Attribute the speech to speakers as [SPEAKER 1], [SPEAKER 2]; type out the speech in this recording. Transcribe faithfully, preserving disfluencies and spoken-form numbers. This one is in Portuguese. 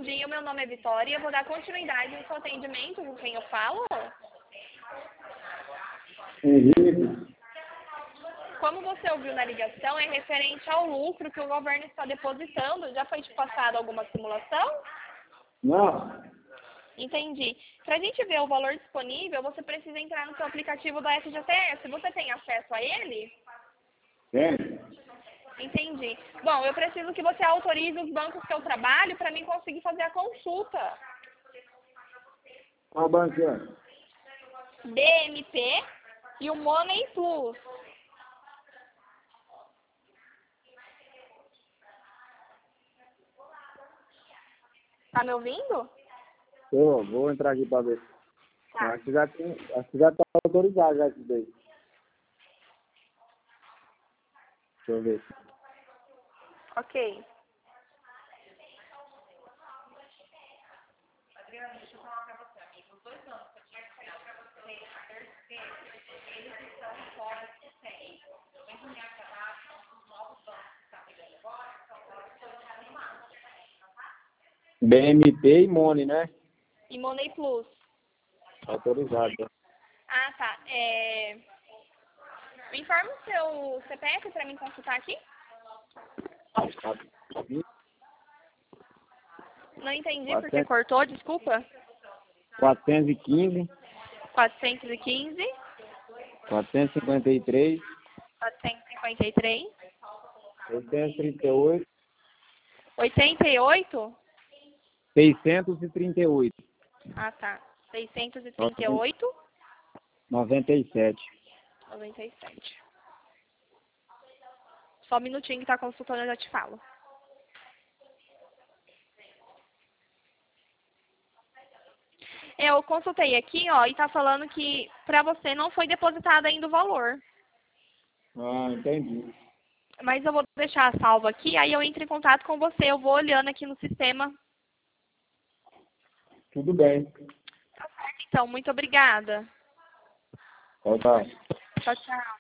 [SPEAKER 1] dia, o meu nome é Vitória e eu vou dar continuidade no seu atendimento com quem eu falo.
[SPEAKER 2] Henrique.
[SPEAKER 1] Como você ouviu na ligação, é referente ao lucro que o governo está depositando. Já foi te passada alguma simulação?
[SPEAKER 2] Não.
[SPEAKER 1] Entendi. Para a gente ver o valor disponível, você precisa entrar no seu aplicativo da F G T S. Você tem acesso a ele?
[SPEAKER 2] Tem?
[SPEAKER 1] Entendi. Bom, eu preciso que você autorize os bancos que eu trabalho para mim conseguir fazer a consulta.
[SPEAKER 2] Qual banco é?
[SPEAKER 1] B M P e o Money Plus. Tá me ouvindo?
[SPEAKER 2] Tô, vou entrar aqui para ver.
[SPEAKER 1] Tá.
[SPEAKER 2] Acho que já tem, acho que já tá autorizado já isso daí. Deixa eu ver.
[SPEAKER 1] Ok.
[SPEAKER 2] B M P e Money, né?
[SPEAKER 1] E Money Plus.
[SPEAKER 2] Autorizado.
[SPEAKER 1] Ah, tá. É... Me informa o seu C P F para mim consultar aqui? Não entendi porque cortou, desculpa.
[SPEAKER 2] quatrocentos e quinze,
[SPEAKER 1] quatrocentos e quinze,
[SPEAKER 2] quatrocentos e cinquenta e três,
[SPEAKER 1] quatrocentos e cinquenta e três,
[SPEAKER 2] oitocentos e trinta e oito,
[SPEAKER 1] oitenta e oito?
[SPEAKER 2] seiscentos e trinta e oito,
[SPEAKER 1] Ah, tá. seiscentos e trinta e oito,
[SPEAKER 2] noventa e sete.
[SPEAKER 1] noventa e sete. Só um minutinho que tá consultando, eu já te falo. Eu consultei aqui, ó, e tá falando que pra você não foi depositado ainda o valor.
[SPEAKER 2] Ah, entendi.
[SPEAKER 1] Mas eu vou deixar salvo aqui, aí eu entro em contato com você. Eu vou olhando aqui no sistema.
[SPEAKER 2] Tudo bem.
[SPEAKER 1] Tá certo, então. Muito obrigada.
[SPEAKER 2] Tchau, tchau.
[SPEAKER 1] Tchau, tchau.